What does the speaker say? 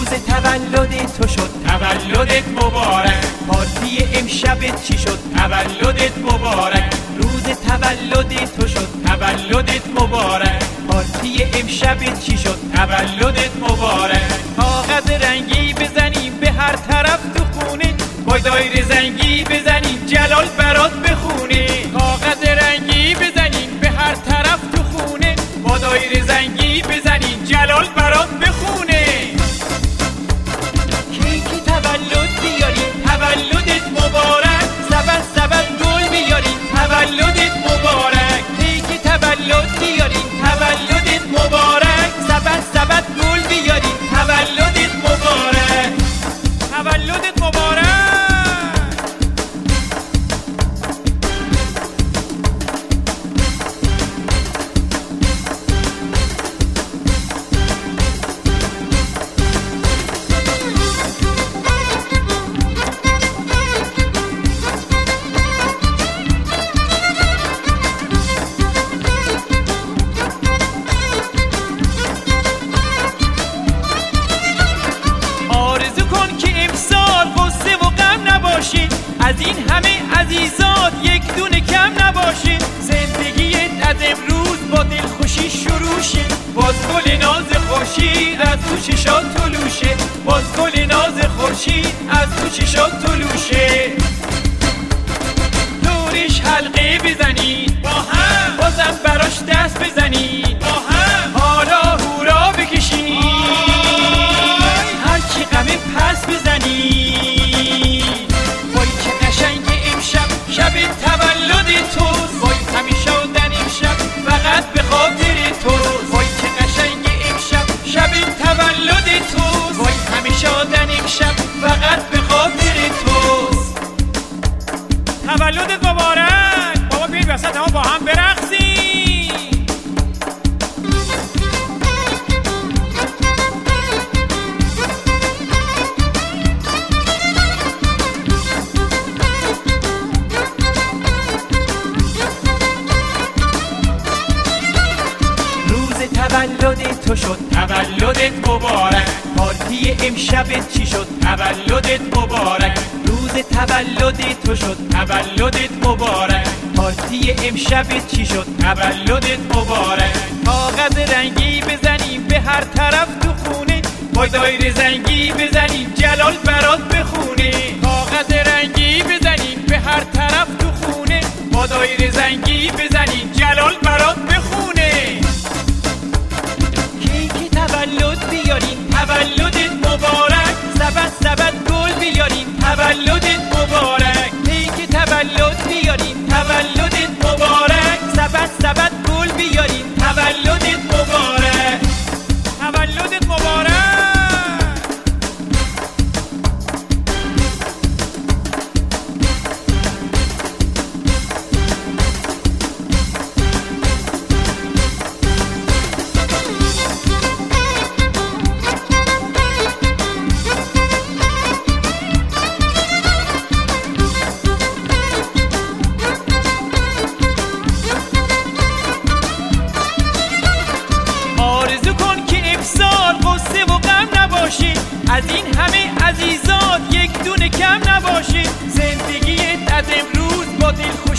تولد تو شد، تولدت مبارک. پارتی امشبت چی شد؟ تولدت مبارک. روز تولد تو شد، تولدت مبارک. پارتی امشبت چی شد؟ تولدت مبارک. کاغذ رنگی بزنیم به هر طرف تو خونه، با دایره زنگی بزنیم جلال برات بخونه. کاغذ رنگی بزنیم به هر طرف تو خونه، با دایره زنگی بزنیم جلال برات بخونه. کیک تولد بیاریم، تولدت مبارک. سبد سبد گل بیاریم، تولدت مبارک. کیک تولد بیاریم، تولدت مبارک. سبد سبد گل بیاریم، تولدت مبارک. تولدت مبارک. از این همه عزیزات یک دونه کم نباشه، زندگیت از امروز با دلخوشی شروع شه. باز گل ناز خورشید از تو چشات طلوشه. باز گل ناز خورشید از تو چشات طلوشه. دورش حلقه بزنید با هم، بازم براش دست بزنید با هم، حالا هورا بکشید، هرچی غمه پس بزنید. شب تولد توست، وای همیشه آدن امشب فقط به خاطر توست. وای چه قشنگ امشب شب تولد توست، وای همیشه آدن امشب فقط به خاطر توست. تولدت مبارک. بابا بیاید وسط ما با هم برقصیم. تولد تو شد، تولدت مبارک. پارتی امشبت چی شد؟ تولدت مبارک. روز تولد تو شد، تولدت مبارک. پارتی امشبت چی شد؟ تولدت مبارک. کاغذ رنگی بزنیم به هر طرف تو خونه، با دایره زنگی بزنیم جلال برات بخونه. کاغذ رنگی بزنیم به هر طرف تو خونه، با دایره زنگی بزنیم جلال برات بخونه. تولد بیاریم، تولدت مبارک. سبد سبد گل بیاریم، تولدت مبارک. کیک تولد بیاریم، تولدت مبارک. سبد سبد گل بیاریم، تولدت مبارک. تولدت مبارک. از این همه عزیزات یک دونه کم نباشه، زندگیت از امروز با دل